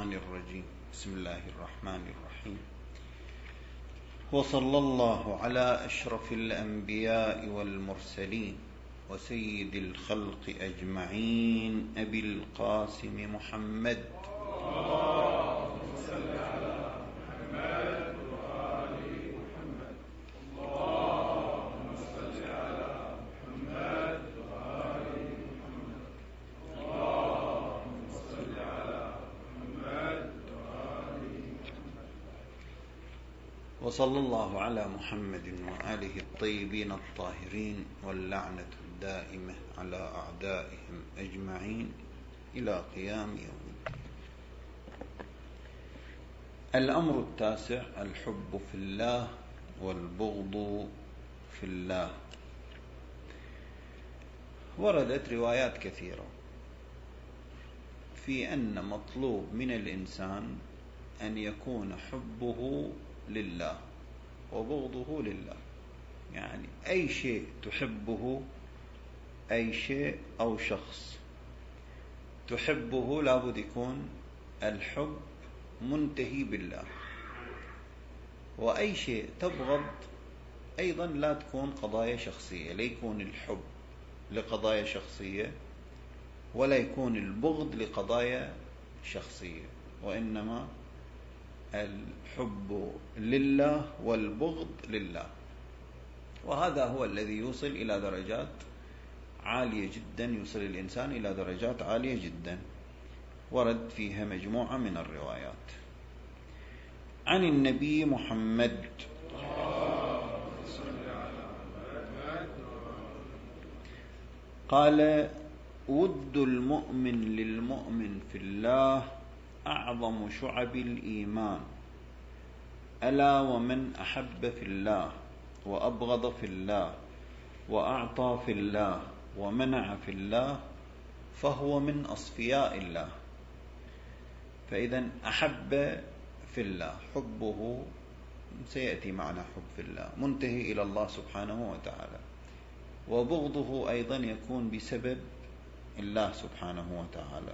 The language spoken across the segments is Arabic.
الشيطان الرجيم. بسم الله الرحمن الرحيم. وصلى الله على أشرف الأنبياء والمرسلين وسيد الخلق أجمعين أبي القاسم محمد وصلى الله على محمد وآله الطيبين الطاهرين واللعنة الدائمة على أعدائهم أجمعين إلى قيام يوم الدين. الأمر التاسع: الحب في الله والبغض في الله. وردت روايات كثيرة في أن مطلوب من الإنسان أن يكون حبه لله وبغضه لله، يعني أي شيء تحبه، أي شيء أو شخص تحبه لابد يكون الحب منتهي بالله، وأي شيء تبغض أيضا لا تكون قضايا شخصية، لا يكون الحب لقضايا شخصية ولا يكون البغض لقضايا شخصية، وإنما الحب لله والبغض لله. وهذا هو الذي يوصل إلى درجات عالية جدا، يوصل الإنسان إلى درجات عالية جدا ورد فيها مجموعة من الروايات. عن النبي محمد قال: ود المؤمن للمؤمن في الله أعظم شعب الإيمان، ألا ومن أحب في الله وأبغض في الله وأعطى في الله ومنع في الله فهو من أصفياء الله. فإذا أحب في الله، حبه سيأتي معنا حب في الله منتهي إلى الله سبحانه وتعالى، وبغضه أيضا يكون بسبب الله سبحانه وتعالى.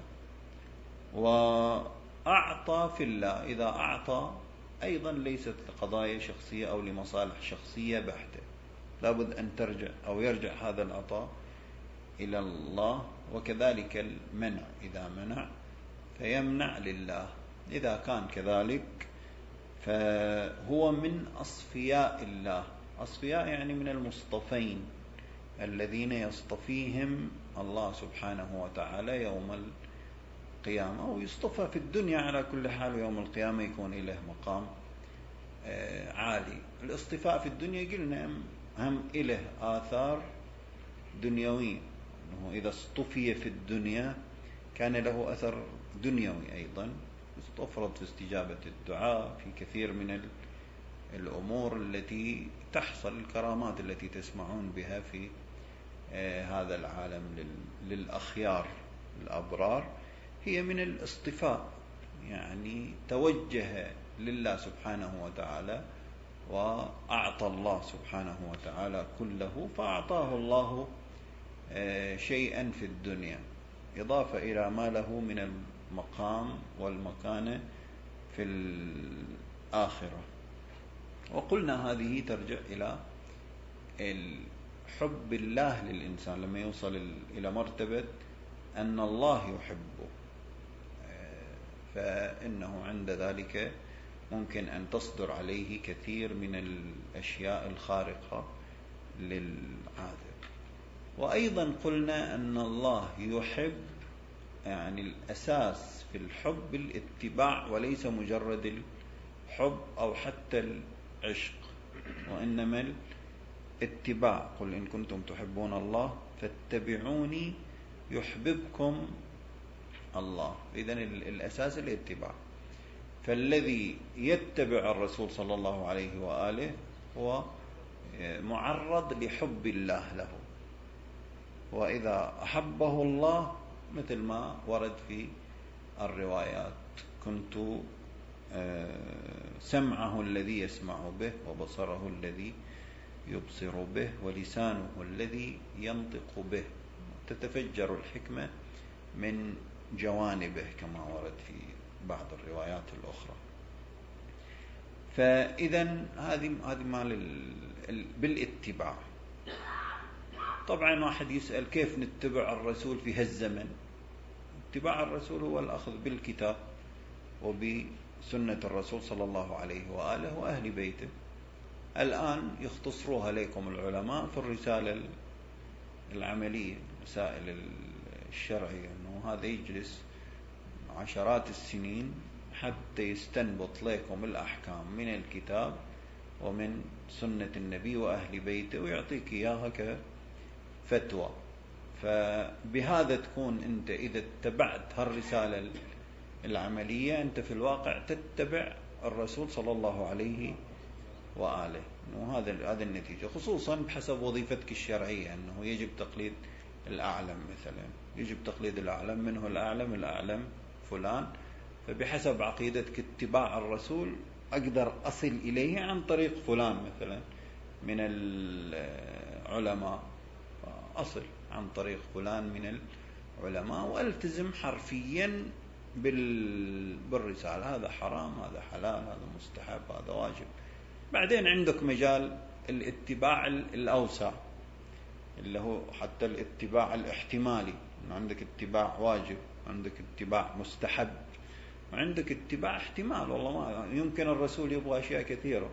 وأعطى في الله، إذا أعطى أيضا ليست لقضايا شخصية أو لمصالح شخصية بحتة، لابد أن ترجع أو يرجع هذا العطاء إلى الله. وكذلك المنع، إذا منع فيمنع لله، إذا كان كذلك فهو من أصفياء الله. أصفياء يعني من المصطفين الذين يصطفيهم الله سبحانه وتعالى يوم القيامة، ويصطفى في الدنيا على كل حال، ويوم القيامة يكون له مقام عالي. الاصطفاء في الدنيا قلنا هم له آثار دنيوية، أنه إذا اصطفي في الدنيا كان له أثر دنيوي أيضا، استفرد في استجابة الدعاء في كثير من الأمور التي تحصل، الكرامات التي تسمعون بها في هذا العالم للأخيار الأبرار هي من الاصطفاء، يعني توجه لله سبحانه وتعالى وأعطى الله سبحانه وتعالى كله، فأعطاه الله شيئا في الدنيا إضافة إلى ما له من المقام والمكانة في الآخرة. وقلنا هذه ترجع إلى الحب الله للإنسان لما يوصل إلى مرتبة أن الله يحبه، فإنه عند ذلك ممكن أن تصدر عليه كثير من الأشياء الخارقة للعادة. وأيضا قلنا أن الله يحب، يعني الأساس في الحب الاتباع وليس مجرد الحب أو حتى العشق، وإنما الاتباع. قل إن كنتم تحبون الله فاتبعوني يحببكم الله. إذن الأساس الاتباع، فالذي يتبع الرسول صلى الله عليه وآله هو معرض لحب الله له، وإذا أحبه الله مثل ما ورد في الروايات: كنت سمعه الذي يسمع به وبصره الذي يبصر به ولسانه الذي ينطق به، تتفجر الحكمة من جوانبه كما ورد في بعض الروايات الأخرى. فإذا هذه مال بالاتباع. طبعا واحد يسأل كيف نتبع الرسول في هالزمن؟ اتباع الرسول هو الأخذ بالكتاب وبسنة الرسول صلى الله عليه وآله وأهل بيته. الآن يختصروها لكم العلماء في الرسالة العملية، مسائل الشرعية، أنه هذا يجلس عشرات السنين حتى يستنبط لكم الأحكام من الكتاب ومن سنة النبي وأهل بيته ويعطيك إياها كفتوى. فبهذا تكون أنت إذا اتبعت هالرسالة العملية أنت في الواقع تتبع الرسول صلى الله عليه وآله. هذا النتيجة، خصوصا بحسب وظيفتك الشرعية، أنه يجب تقليد الأعلم مثلا، يجب تقليد الأعلم، منه الأعلم فلان، فبحسب عقيدتك اتباع الرسول أقدر أصل إليه عن طريق فلان مثلا من العلماء، أصل عن طريق فلان من العلماء وألتزم حرفيا بالرسالة، هذا حرام، هذا حلال، هذا مستحب، هذا واجب. بعدين عندك مجال الاتباع الأوسع اللي هو حتى الاتباع الاحتمالي، عندك اتباع واجب، عندك اتباع مستحب، وعندك اتباع احتمال، والله ما يمكن الرسول يبغى أشياء كثيرة،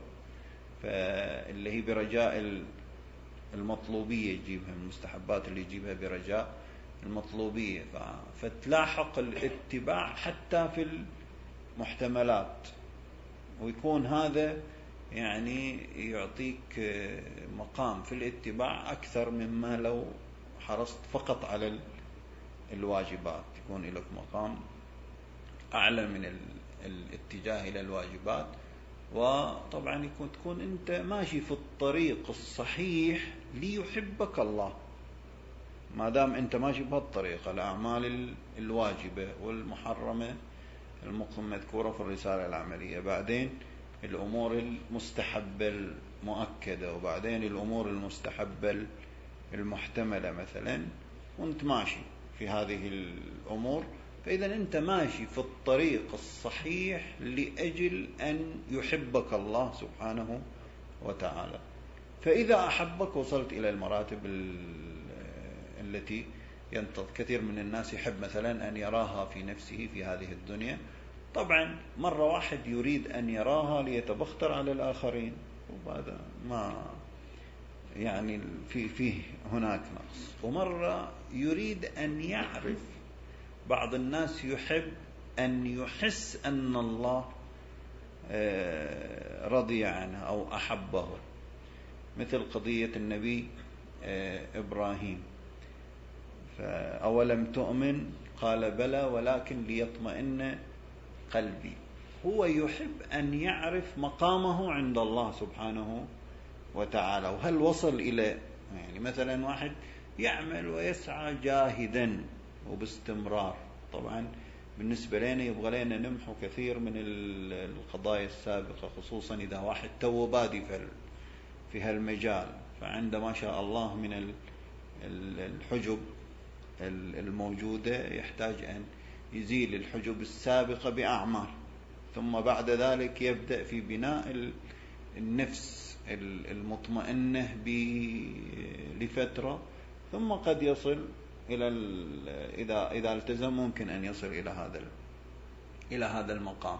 فاللي هي برجاء المطلوبية يجيبها، المستحبات اللي يجيبها برجاء المطلوبية، فتلاحق الاتباع حتى في المحتملات، ويكون هذا يعني يعطيك مقام في الاتباع أكثر مما لو حرصت فقط على الواجبات، يكون لك مقام أعلى من الاتجاه إلى الواجبات. وطبعا تكون أنت ماشي في الطريق الصحيح ليحبك الله، ما دام أنت ماشي بهالطريقة، الأعمال الواجبة والمحرمة المذكورة في الرسالة العملية، بعدين الأمور المستحبة المؤكدة، وبعدين الأمور المستحبة المحتملة مثلا، وانت ماشي في هذه الأمور، فإذا أنت ماشي في الطريق الصحيح لأجل أن يحبك الله سبحانه وتعالى. فإذا أحبك وصلت إلى المراتب التي كثير من الناس يحب مثلا أن يراها في نفسه في هذه الدنيا. طبعا مرة واحد يريد أن يراها ليتبختر على الآخرين، وهذا ما يعني فيه هناك نقص. ومرة يريد أن يعرف، بعض الناس يحب أن يحس أن الله رضي عنه أو أحبه، مثل قضية النبي إبراهيم، فأولم تؤمن قال بلى ولكن ليطمئن قلبي. هو يحب أن يعرف مقامه عند الله سبحانه وتعالى، وهل وصل إلى، يعني مثلا واحد يعمل ويسعى جاهدا وباستمرار، طبعا بالنسبة لنا يبغى لنا نمحو كثير من القضايا السابقة، خصوصا إذا واحد تو بادي في هالمجال، فعنده ما شاء الله من الحجب الموجودة، يحتاج أن يزيل الحجب السابقة بأعمال، ثم بعد ذلك يبدأ في بناء النفس المطمئنة لفترة، ثم قد يصل إلى إذا التزم ممكن أن يصل إلى هذا المقام.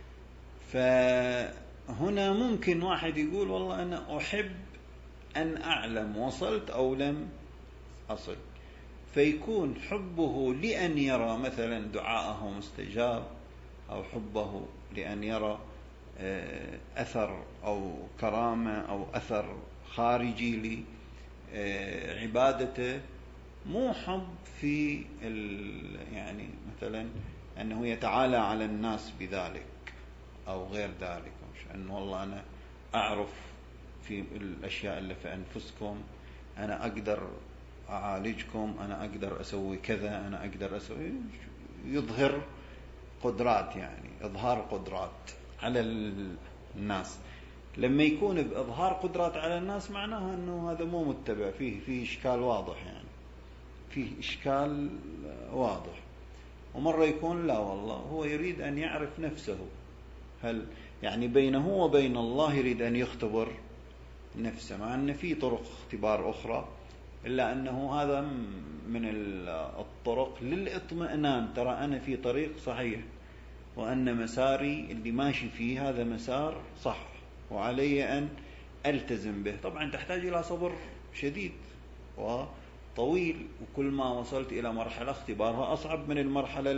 فهنا ممكن واحد يقول والله أنا أحب أن أعلم وصلت أو لم أصل، فيكون حبه لأن يرى مثلا دعاءه مستجاب، أو حبه لأن يرى أثر أو كرامة أو أثر خارجي لعبادته، مو حب في يعني مثلا أنه يتعالى على الناس بذلك أو غير ذلك، مش أنه والله أنا أعرف في الأشياء اللي في أنفسكم، أنا أقدر أعالجكم، أنا أقدر أسوي كذا، أنا أقدر أسوي، يظهر قدرات، يعني إظهار قدرات على الناس. لما يكون بإظهار قدرات على الناس معناها أنه هذا مو متبع، فيه إشكال واضح، يعني فيه إشكال واضح. ومرة يكون لا والله هو يريد أن يعرف نفسه، هل يعني بينه وبين الله يريد أن يختبر نفسه، مع أن في طرق اختبار أخرى، إلا أنه هذا من الطرق للإطمئنان، ترى أنا في طريق صحيح، وأن مساري اللي ماشي فيه هذا مسار صح، وعلي أن ألتزم به. طبعا تحتاج إلى صبر شديد وطويل، وكل ما وصلت إلى مرحلة اختبارها أصعب من المرحلة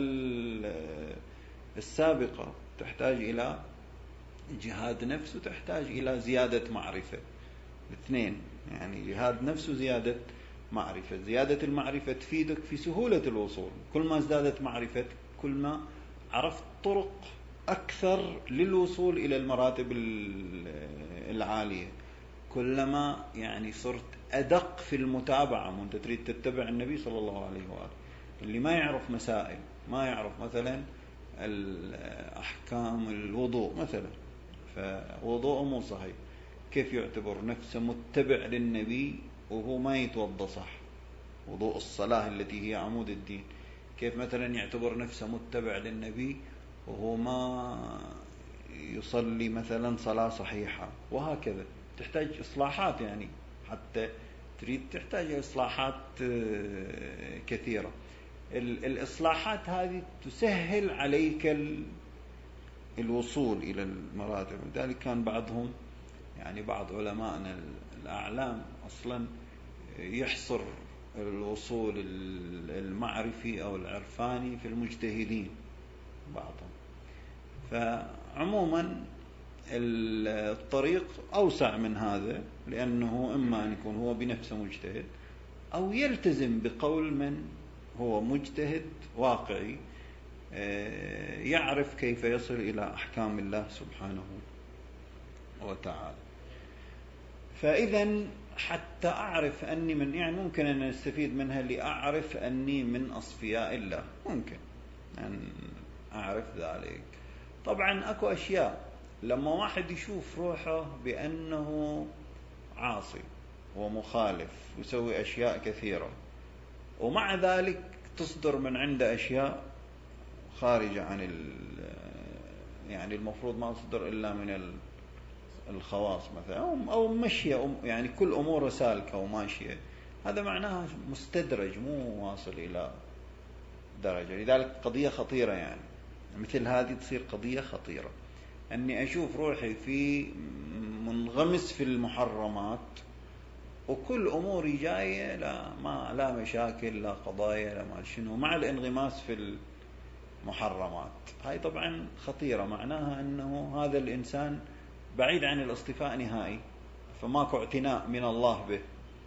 السابقة، تحتاج إلى جهاد نفس وتحتاج إلى زيادة معرفة، الاثنين يعني جهاد نفس وزيادة معرفة. زيادة المعرفة تفيدك في سهولة الوصول، كل ما ازدادت معرفتك كل ما عرفت طرق أكثر للوصول إلى المراتب العالية، كلما يعني صرت أدق في المتابعة، وأنت تريد تتبع النبي صلى الله عليه وآله. اللي ما يعرف مسائل، ما يعرف مثلا الأحكام الوضوء مثلا، فوضوءه مو صحيح، كيف يعتبر نفسه متبع للنبي وهو ما يتوضأ صح؟ وضوء الصلاة التي هي عمود الدين، كيف مثلا يعتبر نفسه متبع للنبي وهو ما يصلي مثلا صلاة صحيحة؟ وهكذا تحتاج إصلاحات، يعني حتى تريد تحتاج إصلاحات كثيرة. الإصلاحات هذه تسهل عليك الوصول إلى المراتب. لذلك كان بعضهم، يعني بعض علماءنا الأعلام أصلا يحصر الوصول المعرفي أو العرفاني في المجتهدين بعضهم. فعموما الطريق أوسع من هذا، لأنه إما أن يكون هو بنفسه مجتهد، أو يلتزم بقول من هو مجتهد واقعي يعرف كيف يصل إلى أحكام الله سبحانه وتعالى. فإذا حتى أعرف أني من، يعني ممكن أن أستفيد منها لأعرف أني من أصفياء الله، ممكن أن أعرف ذلك. طبعا أكو أشياء لما واحد يشوف روحه بأنه عاصي ومخالف ويسوي أشياء كثيرة، ومع ذلك تصدر من عنده أشياء خارجة عن يعني المفروض ما تصدر إلا من الخواص مثلا، أو مشية، يعني كل أمور سالكة وماشية، هذا معناها مستدرج مو واصل إلى درجة. لذلك قضية خطيرة، يعني مثل هذه تصير قضية خطيرة، أني أشوف روحي في منغمس في المحرمات، وكل أموري جاية لا مشاكل لا قضايا لا ما شنو، مع الانغماس في المحرمات. هاي طبعا خطيرة، معناها أنه هذا الإنسان بعيد عن الاصطفاء نهائي، فماكو اعتناء من الله به،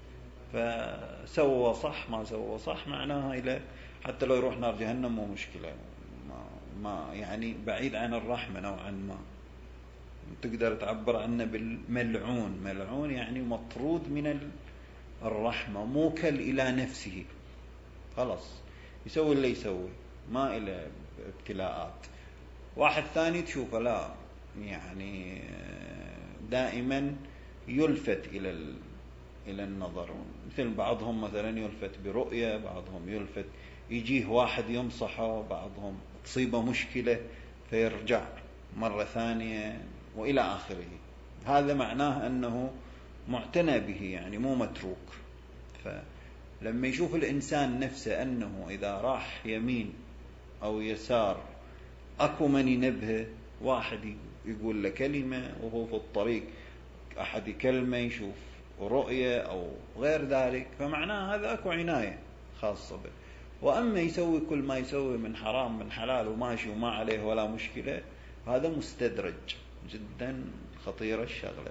فسوى صح ما سوى صح معناها إلى حتى لو يروح نار جهنم مو مشكلة، ما يعني بعيد عن الرحمة نوعا ما، تقدر تعبر عنه بالملعون. ملعون يعني مطرود من الرحمة، موكل إلى نفسه، خلاص يسوي اللي يسوي، ما إلى ابتلاءات. واحد ثاني تشوفه لا، يعني دائما يلفت إلى النظر، مثل بعضهم مثلا يلفت برؤية، بعضهم يلفت يجيه واحد ينصحه، بعضهم تصيبه مشكلة فيرجع مرة ثانية وإلى آخره. هذا معناه أنه معتنى به، يعني مو متروك. فلما يشوف الإنسان نفسه أنه إذا راح يمين أو يسار أكو من ينبهه، واحد يقول له كلمة وهو في الطريق، أحد يكلمه، يشوف رؤية أو غير ذلك، فمعناه هذا أكو عناية خاصة به. وأما يسوي كل ما يسوي من حرام من حلال وماشي وما عليه ولا مشكلة، هذا مستدرج جدا، خطيرة الشغلة.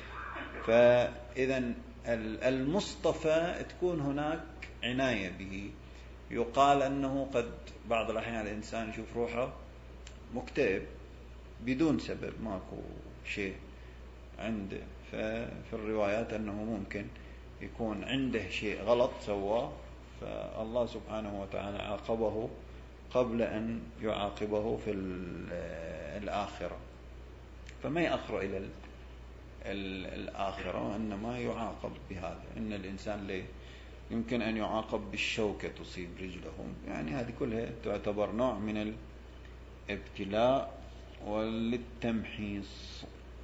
فإذا المصطفى تكون هناك عناية به. يقال أنه قد بعض الأحيان الإنسان يشوف روحه مكتئب بدون سبب، ماكو شيء عنده، ففي الروايات أنه ممكن يكون عنده شيء غلط سواه، فالله سبحانه وتعالى عاقبه قبل أن يعاقبه في الآخرة، فما يأخر إلى الآخرة، وإنما يعاقب بهذا. إن الإنسان يمكن أن يعاقب بالشوكة تصيب رجلهم، يعني هذه كلها تعتبر نوع من الابتلاء وللتمحيص.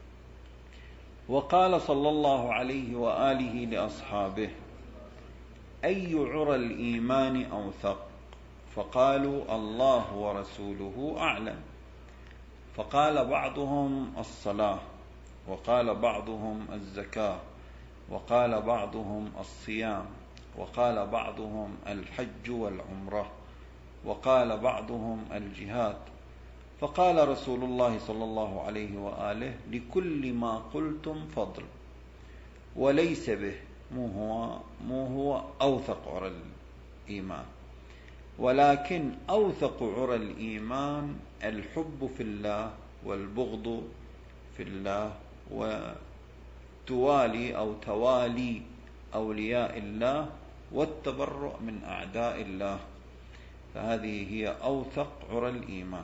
وقال صلى الله عليه وآله لأصحابه: أي عرى الإيمان أوثق؟ فقالوا: الله ورسوله أعلم. فقال بعضهم: الصلاة، وقال بعضهم: الزكاة، وقال بعضهم: الصيام، وقال بعضهم: الحج والعمرة، وقال بعضهم: الجهاد. فقال رسول الله صلى الله عليه وآله: لكل ما قلتم فضل، وليس به، مو هو أوثق عرى الإيمان، ولكن أوثق عرى الإيمان الحب في الله والبغض في الله، وتوالي أو توالي أولياء الله والتبرؤ من أعداء الله، فهذه هي أوثق عرى الإيمان.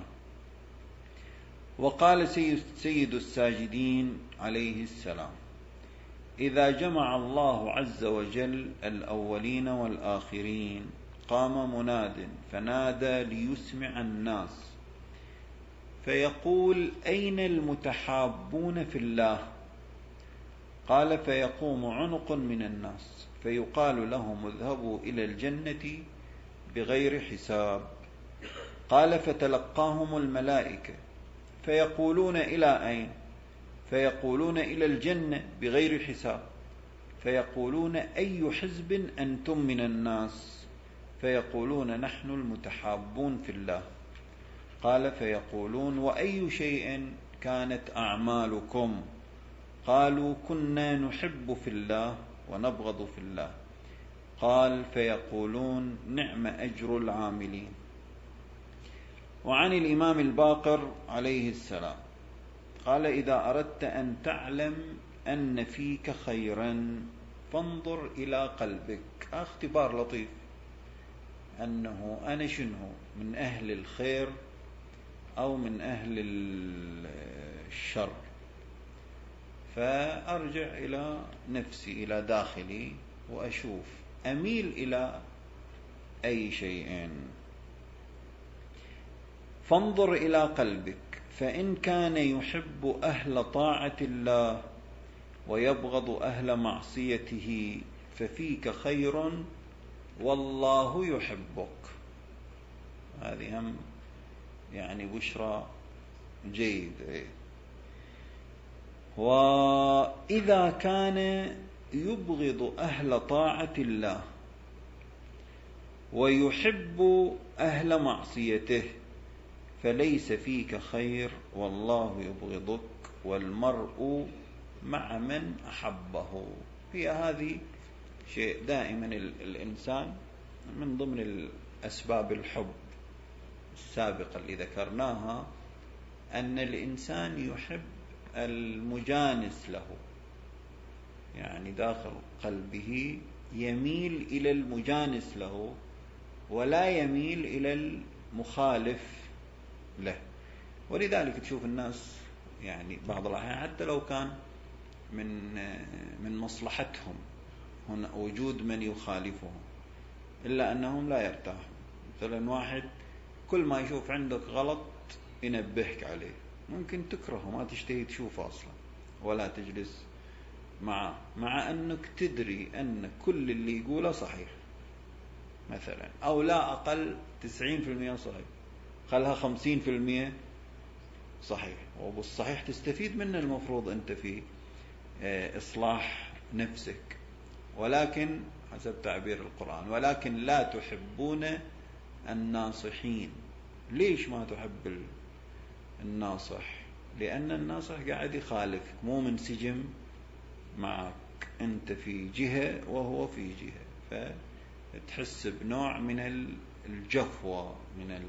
وقال سيد الساجدين عليه السلام: إذا جمع الله عز وجل الأولين والآخرين قام مناد فنادى ليسمع الناس فيقول: أين المتحابون في الله؟ قال: فيقوم عنق من الناس فيقال لهم: اذهبوا إلى الجنة بغير حساب. قال: فتلقاهم الملائكة فيقولون: إلى أين؟ فيقولون: إلى الجنة بغير حساب. فيقولون: أي حزب أنتم من الناس؟ فيقولون: نحن المتحابون في الله. قال: فيقولون: وأي شيء كانت أعمالكم؟ قالوا: كنا نحب في الله ونبغض في الله. قال: فيقولون: نعم أجر العاملين. وعن الإمام الباقر عليه السلام قال: إذا أردت أن تعلم أن فيك خيرا فانظر إلى قلبك. اختبار لطيف أنه أنا شنو، من أهل الخير أو من أهل الشر، فأرجع إلى نفسي، إلى داخلي، وأشوف أميل إلى أي شيء. فانظر إلى قلبك، فإن كان يحب أهل طاعة الله ويبغض أهل معصيته ففيك خير والله يحبك. هذه هم يعني بشرى جيد. وإذا كان يبغض أهل طاعة الله ويحب أهل معصيته فليس فيك خير والله يبغضك والمرء مع من أحبه. هي هذه شيء دائما الإنسان من ضمن الأسباب الحب السابقة اللي ذكرناها، أن الإنسان يحب المجانس له، يعني داخل قلبه يميل إلى المجانس له ولا يميل إلى المخالف له. ولذلك تشوف الناس يعني بعض الأحيان حتى لو كان من مصلحتهم هنا وجود من يخالفهم إلا أنهم لا يرتاحون. مثلا واحد كل ما يشوف عندك غلط ينبهك عليه، ممكن تكرهه ما تشتهي تشوفه أصلا ولا تجلس معه، مع أنك تدري أن كل اللي يقوله صحيح مثلا، أو لا أقل 90% صحيح، خلها 50% صحيح، وبالصحيح تستفيد منه المفروض أنت في إصلاح نفسك. ولكن حسب تعبير القرآن: ولكن لا تحبون الناصحين. ليش ما تحب الناصح؟ لأن الناصح قاعد يخالفك، مو منسجم معك، أنت في جهة وهو في جهة، فتحس بنوع من الجفوة، من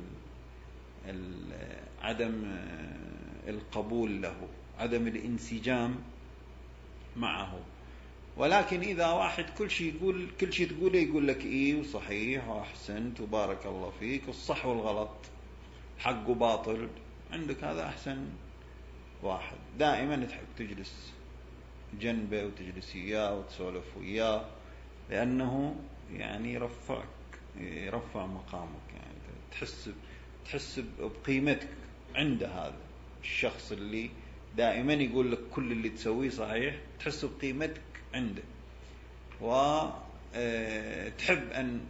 عدم القبول له، عدم الانسجام معه. ولكن إذا واحد كل شيء تقوله يقول لك إيه وصحيح وأحسنت وبارك الله فيك، والصح والغلط حق وباطل عندك، هذا أحسن واحد. دائما تحب تجلس جنبه وتجلس إياه وتسولف وياه، لأنه يعني يرفع مقامك، يعني تحس بقيمتك عند هذا الشخص اللي دائما يقول لك كل اللي تسويه صحيح، تحس بقيمتك عنده، وتحب أن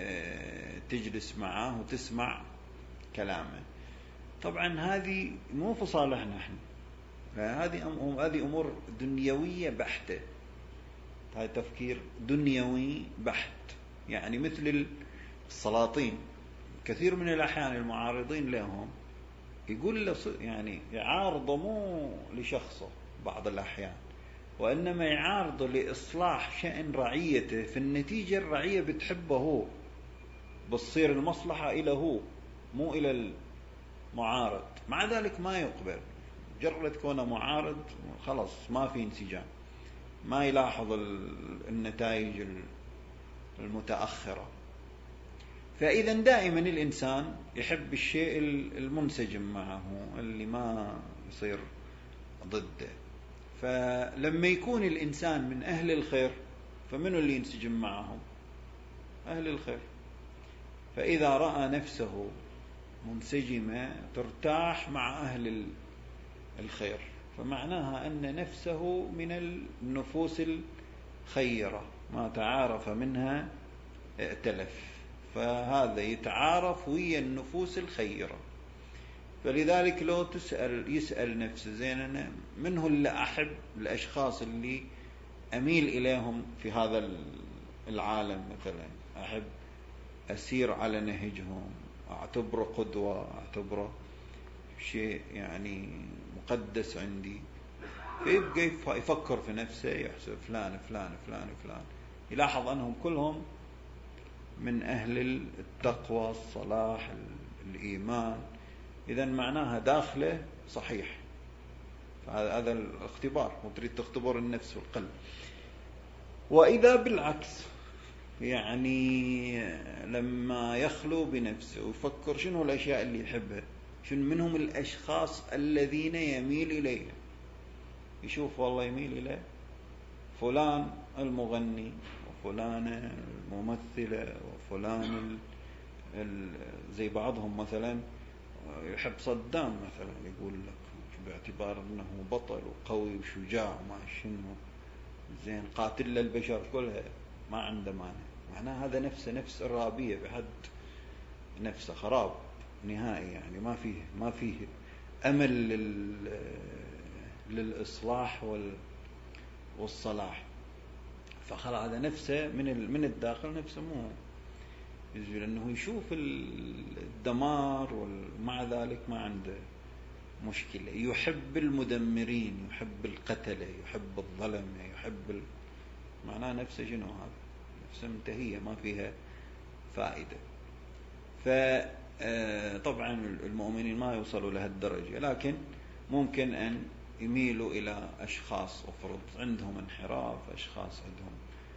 تجلس معه وتسمع كلامه. طبعا هذه مو في صالحنا احنا، هذه أمور دنيوية بحتة، هذا تفكير دنيوي بحت. يعني مثل السلاطين، كثير من الأحيان المعارضين لهم يقول له يعني يعارضه مو لشخصه بعض الأحيان، وإنما يعارضه لإصلاح شأن رعيته، في النتيجة الرعية بتحبه هو، بتصير المصلحة إلى هو مو إلى المعارض، مع ذلك ما يقبل، مجرد كونه معارض خلاص ما في انسجام، ما يلاحظ النتائج المتأخرة. فإذا دائما الإنسان يحب الشيء المنسجم معه، اللي ما يصير ضده. فلما يكون الإنسان من أهل الخير، فمنه اللي ينسجم معهم؟ أهل الخير. فإذا رأى نفسه منسجمة ترتاح مع أهل الخير، فمعناها أن نفسه من النفوس الخيرة، ما تعارف منها ائتلف، فهذا يتعارف ويا النفوس الخيرة. فلذلك لو يسأل نفسه زين أنا من هو اللي أحب الأشخاص اللي أميل إليهم في هذا العالم، مثلا أحب أسير على نهجهم، أعتبره قدوة، أعتبره شيء يعني مقدس عندي. فيبقى يفكر في نفسه، يحسب فلان فلان فلان فلان، يلاحظ أنهم كلهم من أهل التقوى، الصلاح، الإيمان. إذا معناها داخله صحيح. فهذا الاختبار، وتريد تختبر النفس والقلب. وإذا بالعكس، يعني لما يخلو بنفسه ويفكر شنو الأشياء اللي يحبها، شنو منهم الأشخاص الذين يميل إليهم، يشوف والله يميل إليه فلان المغني، وفلان الممثلة، وفلان زي بعضهم مثلا يحب صدام مثلا، يقول لك باعتبار أنه بطل وقوي وشجاع وما شنو، زين قاتل للبشر كلها، ما عنده مانع. معناه هذا نفس إرهابية بحد نفسه، خراب نهائي، يعني ما فيه أمل للإصلاح والصلاح. فخلاص هذا نفسه من الداخل نفسه مو يزول، لأنه يشوف الدمار، ومع ذلك ما عنده مشكلة. يحب المدمرين، يحب القتلة، يحب الظلمة، معناه نفسه شنو هذا؟ نفسه منتهية، ما فيها فائدة. فطبعا المؤمنين ما يوصلوا لهالدرجة، لكن ممكن أن يميلوا إلى أشخاص أفرض عندهم انحراف، أشخاص عندهم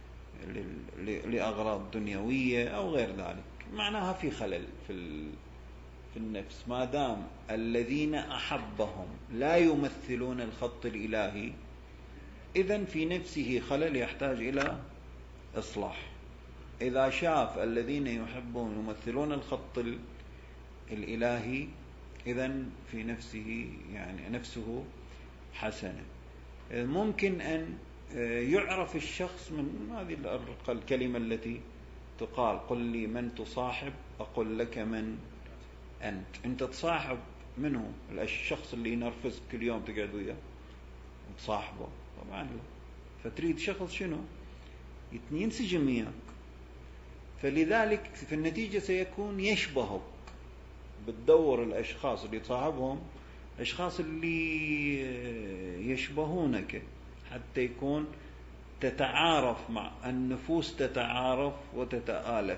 لأغراض دنيوية أو غير ذلك، معناها في خلل في النفس. ما دام الذين أحبهم لا يمثلون الخط الإلهي، إذن في نفسه خلل يحتاج إلى إصلاح. إذا شاف الذين يحبون يمثلون الخط الإلهي، إذن في نفسه يعني نفسه حسنة. ممكن أن يعرف الشخص من هذه الكلمة التي تقال: قل لي من تصاحب أقول لك من أنت تصاحب منه الشخص اللي ينرفزك كل يوم تقعد وياه وتصاحبه؟ طبعا لا. فتريد شخص شنو ينسجم وياك، فلذلك في النتيجة سيكون يشبهك. بتدور الأشخاص اللي تصاحبهم أشخاص اللي يشبهونك، حتى يكون تتعارف مع النفوس، تتعارف وتتآلف.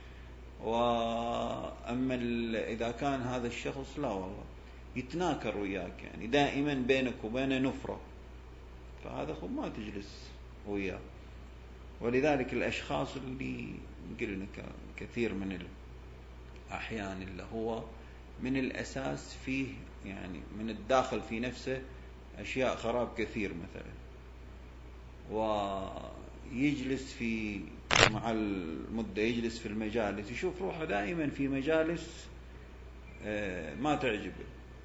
وأما إذا كان هذا الشخص لا والله يتناكر وياك، يعني دائما بينك وبينه نفرة، فهذا خب ما تجلس وياه. ولذلك الأشخاص اللي قلنا كثير من الأحيان اللي هو من الأساس فيه، يعني من الداخل في نفسه أشياء خراب كثير مثلا، ويجلس في مع المدة يجلس في المجالس يشوف روحه دائما في مجالس ما تعجبه،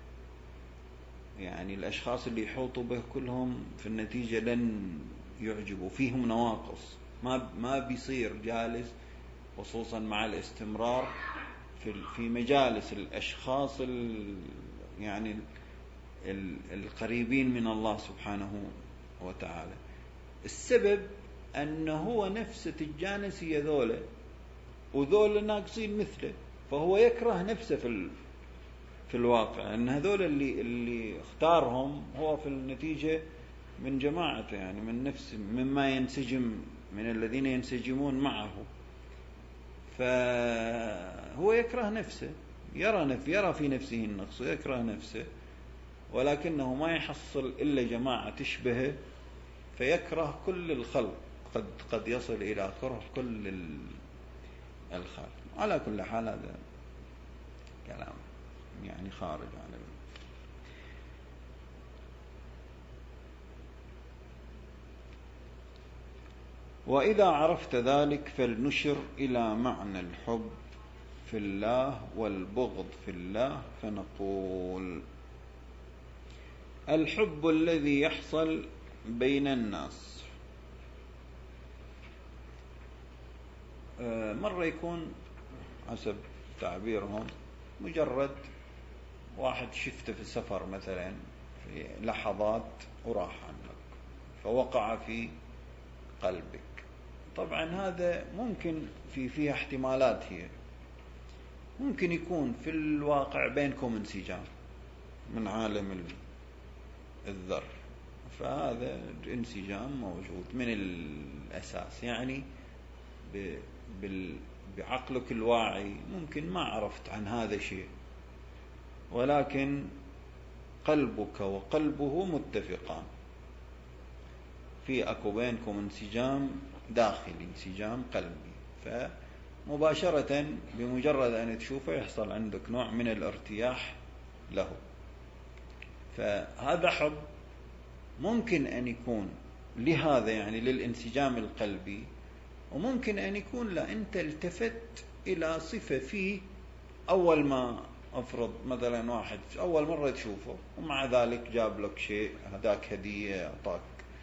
يعني الأشخاص اللي يحوطوا به كلهم في النتيجة لن يعجبوا، فيهم نواقص، ما بيصير جالس، خصوصا مع الاستمرار في مجالس الأشخاص يعني القريبين من الله سبحانه وتعالى. السبب أنه هو نفسه تتجانسي ذولا وذولا ناقصين مثله، فهو يكره نفسه في الواقع، أن هذول اللي اختارهم هو في النتيجة من جماعته، يعني من نفسه، مما ينسجم، من الذين ينسجمون معه، فهو يكره نفسه، يرى في نفسه النقص ويكره نفسه، ولكنه ما يحصل إلا جماعة تشبهه فيكره كل الخلق، قد يصل إلى كره كل الخلق. على كل حال هذا كلام يعني خارج عن وإذا عرفت ذلك فلنشر إلى معنى الحب في الله والبغض في الله، فنقول: الحب الذي يحصل بين الناس مرة يكون حسب تعبيرهم مجرد واحد شفته في السفر مثلا في لحظات وراح عنك فوقع في قلبك. طبعا هذا ممكن فيها احتمالات، هي ممكن يكون في الواقع بينكم انسجام من عالم الذر، فهذا انسجام موجود من الأساس، يعني بعقلك الواعي ممكن ما عرفت عن هذا الشيء، ولكن قلبك وقلبه متفقان، في أكو بينكم انسجام داخلي، انسجام قلبي، فمباشرة بمجرد أن تشوفه يحصل عندك نوع من الارتياح له. فهذا حب ممكن أن يكون لهذا، يعني للانسجام القلبي، وممكن أن يكون لا، أنت التفت إلى صفة فيه أول ما أفرض مثلا واحد أول مرة تشوفه ومع ذلك جاب لك شيء، هداك هدية، أعطاك،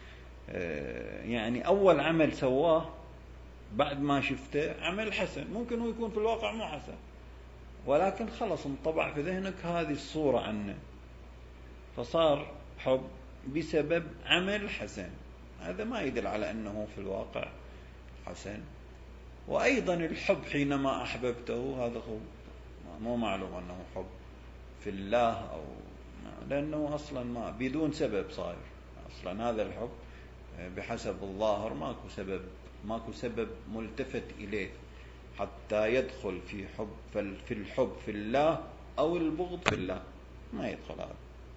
يعني أول عمل سواه بعد ما شفته عمل حسن، ممكن هو يكون في الواقع مو حسن، ولكن خلص انطبع في ذهنك هذه الصورة عنه، فصار حب بسبب عمل حسن. هذا ما يدل على أنه في الواقع حسن. وأيضا الحب حينما أحببته هذا هو مو معلوم أنه حب في الله، أو لأنه أصلا ما بدون سبب صاير، أصلا هذا الحب بحسب الظاهر ماكو سبب ملتفت إليه حتى يدخل في الحب في الله أو البغض في الله، ما يدخل هذا.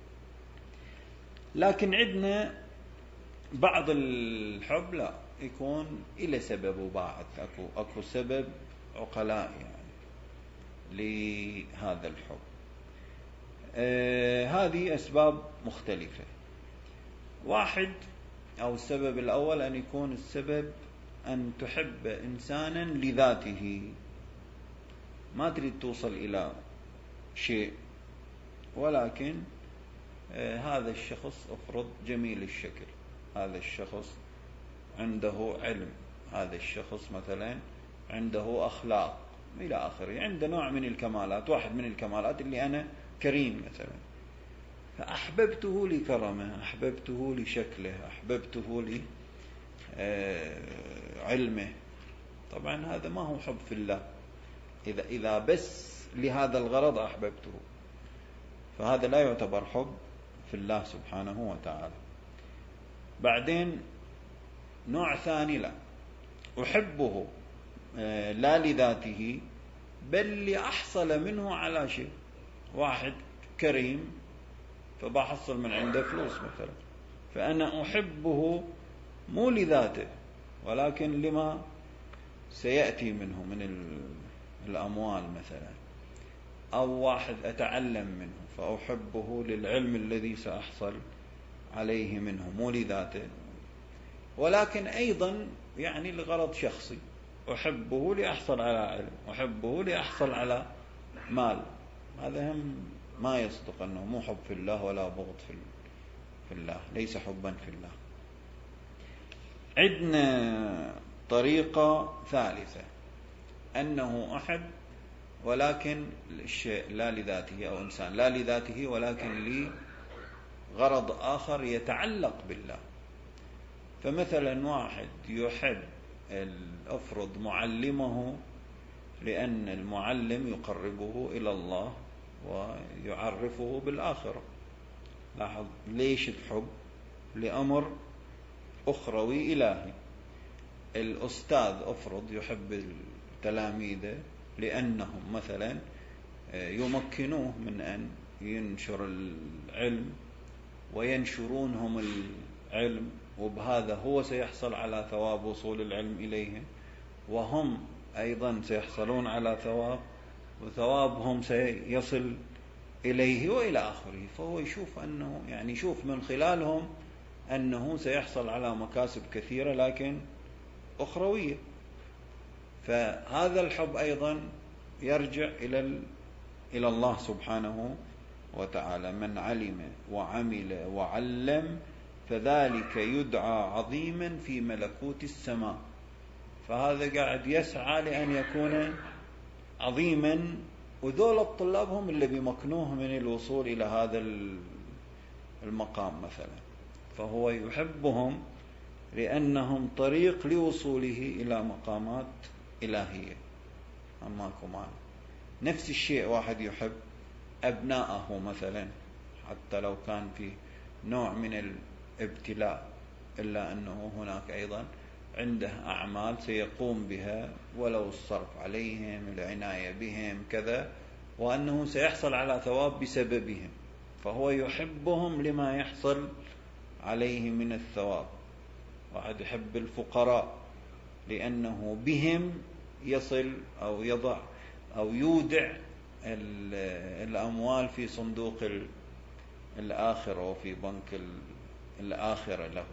لكن عندنا بعض الحب لا يكون إلى سبب وباعث، أكو سبب عقلاء يعني لهذا الحب. هذه أسباب مختلفة. واحد أو السبب الأول أن يكون السبب أن تحب إنسانا لذاته، ما تريد توصل إلى شيء، ولكن هذا الشخص أفرض جميل الشكل، هذا الشخص عنده علم، هذا الشخص مثلا عنده أخلاق إلى آخره، عنده نوع من الكمالات، واحد من الكمالات اللي أنا كريم مثلا، فأحببته لكرمه، أحببته لشكله، أحببته لعلمه. طبعا هذا ما هو حب في الله، إذا بس لهذا الغرض أحببته، فهذا لا يعتبر حب في الله سبحانه وتعالى. بعدين نوع ثاني، لا أحبه لا لذاته بل لأحصل منه على شيء، واحد كريم فبحصل من عنده فلوس مثلا، فأنا أحبه مو لذاته ولكن لما سيأتي منه من الأموال مثلا، أو واحد أتعلم منه فأحبه للعلم الذي سأحصل عليه منه مو لذاته، ولكن أيضا يعني لغرض شخصي، أحبه لأحصل على علم، أحبه لأحصل على مال، هذا هم ما يصدق، أنه مو حب في الله ولا بغض في الله، ليس حبا في الله. عندنا طريقة ثالثة، أنه أحب ولكن الشيء لا لذاته، أو إنسان لا لذاته ولكن لغرض آخر يتعلق بالله. فمثلا واحد يحب أفرض معلمه لأن المعلم يقربه إلى الله ويعرفه بالآخرة. لاحظ ليش الحب؟ لأمر أخروي إلهي. الأستاذ أفرض يحب تلاميذه لأنهم مثلا يمكنوه من أن ينشر العلم وينشرونهم العلم، وبهذا هو سيحصل على ثواب وصول العلم إليهم، وهم أيضا سيحصلون على ثواب، وثوابهم سيصل إليه وإلى آخره. فهو يشوف أنه يعني يشوف من خلالهم أنه سيحصل على مكاسب كثيرة لكن أخروية. فهذا الحب أيضا يرجع إلى الله سبحانه وتعالى. من علم وعمل وعلم فذلك يدعى عظيما في ملكوت السماء. فهذا قاعد يسعى لأن يكون عظيما، وذول الطلاب هم اللي بيمكنوه من الوصول إلى هذا المقام مثلا. فهو يحبهم لأنهم طريق لوصوله إلى مقامات إلهية. أماكم معنا نفس الشيء، واحد يحب أبناءه مثلا حتى لو كان في نوع من الابتلاء، إلا أنه هناك أيضا عنده أعمال سيقوم بها، ولو الصرف عليهم، العناية بهم كذا، وأنه سيحصل على ثواب بسببهم. فهو يحبهم لما يحصل عليه من الثواب. واحد يحب الفقراء لأنه بهم يصل أو يضع أو يودع الأموال في صندوق الآخرة وفي بنك الآخرة له.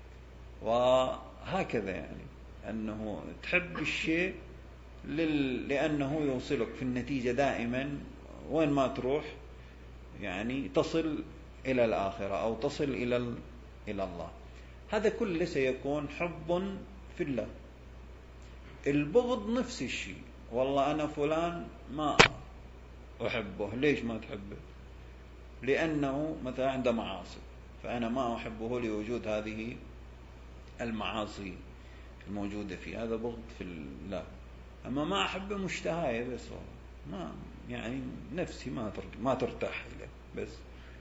وهكذا يعني أنه تحب الشيء لأنه يوصلك في النتيجة دائما وين ما تروح، يعني تصل إلى الآخرة أو تصل إلى الله. هذا كله سيكون حب في الله. البغض نفس الشيء، والله أنا فلان ما أحبه. ليش ما تحبه؟ لأنه مثلا عنده معاصي، فأنا ما أحبه لوجود هذه المعاصي الموجودة فيه. هذا بغض في الله. أما ما أحبه مشتهاية بس، ما يعني نفسي ما ترتاح له بس،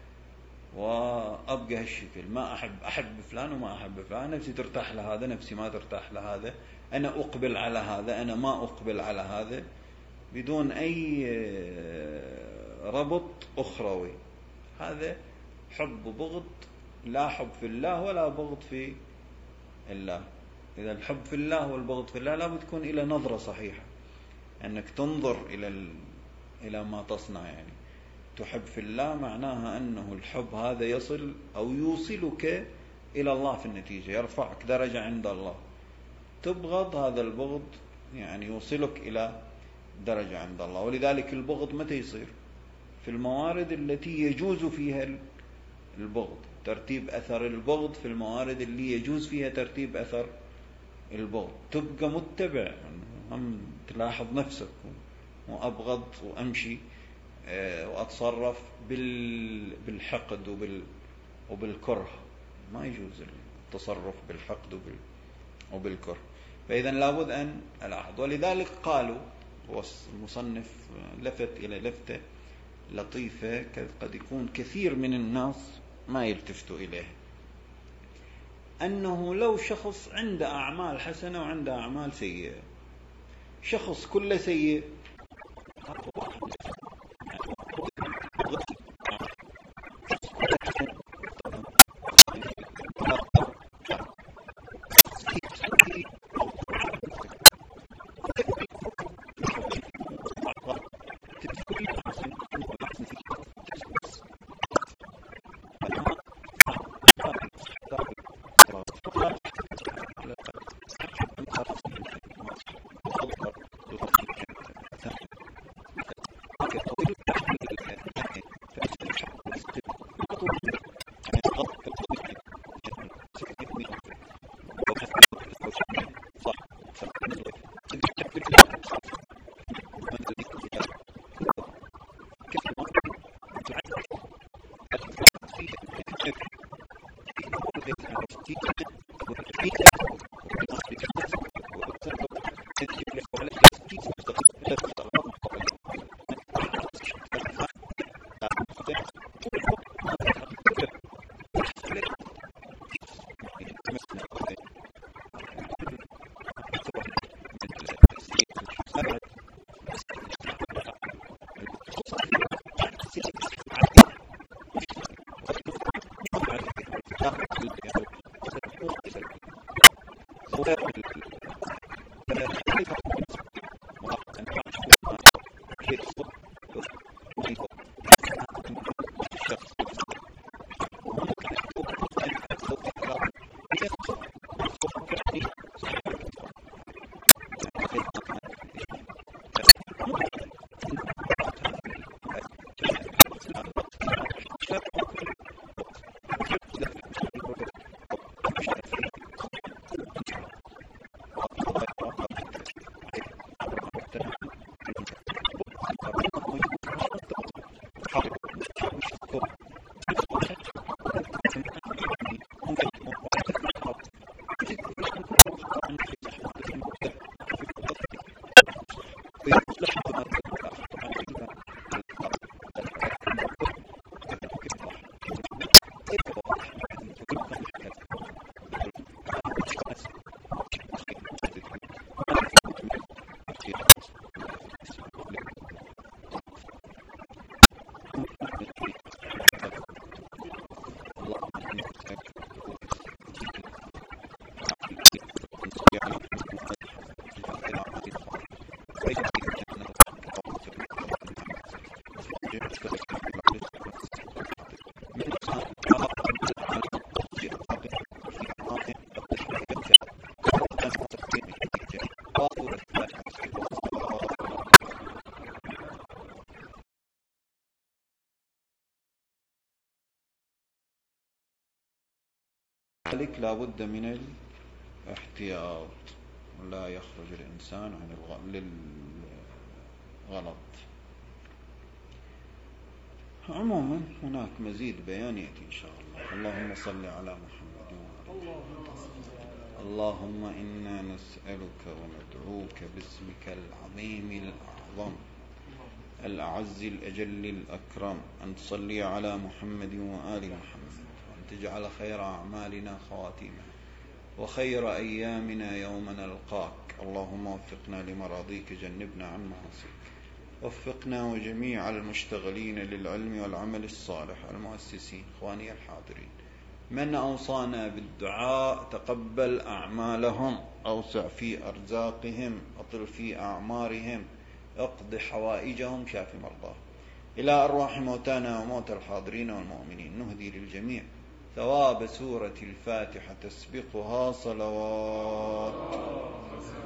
وأبقى هالشكل. ما أحب فلان وما أحب فلان، نفسي ترتاح لهذا، نفسي ما ترتاح لهذا، أنا أقبل على هذا، أنا ما أقبل على هذا، بدون أي ربط أخروي. هذا حب وبغض، لا حب في الله ولا بغض في الله. إذا الحب في الله والبغض في الله لابد تكون إلى نظرة صحيحة، أنك تنظر إلى ما تصنع. يعني تحب في الله معناها أنه الحب هذا يصل أو يوصلك إلى الله في النتيجة، يرفعك درجة عند الله. تبغض هذا البغض يعني يوصلك إلى درجة عند الله. ولذلك البغض متى يصير؟ في الموارد التي يجوز فيها البغض، ترتيب أثر البغض في الموارد اللي يجوز فيها ترتيب أثر البغض. تبقى متبع، هم تلاحظ نفسك وأبغض وأمشي وأتصرف بالحقد وبالكره. ما يجوز التصرف بالحقد وبالكره. فإذا لابد أن ألاحظ. ولذلك قالوا، والمصنف لفت إلى لفتة لطيفة قد يكون كثير من الناس ما يلتفتوا إليه، أنه لو شخص عنده أعمال حسنة وعنده أعمال سيئة، شخص كله سيء لذلك لا بد من الاحتياط، لا يخرج الإنسان عن للغلط. عموما هناك مزيد بيان يأتي إن شاء الله. اللهم صل على محمد وعلى اللهم إنا نسألك وندعوك باسمك العظيم الأعظم الأعز الأجل الأكرم أن تصلي على محمد وآل محمد، وأن تجعل خير أعمالنا خواتيمها وخير أيامنا يوم نلقاك. اللهم وفقنا لمراضيك، جنبنا عن معاصيك. وفقنا وجميع المشتغلين للعلم والعمل الصالح، المؤسسين، إخواني الحاضرين. من أوصانا بالدعاء تقبل أعمالهم، أوسع في أرزاقهم، أطل في أعمارهم، اقض حوائجهم، شاف مرضاه. إلى أرواح موتانا وموتى الحاضرين والمؤمنين نهدي للجميع ثواب سورة الفاتحة تسبقها صلوات.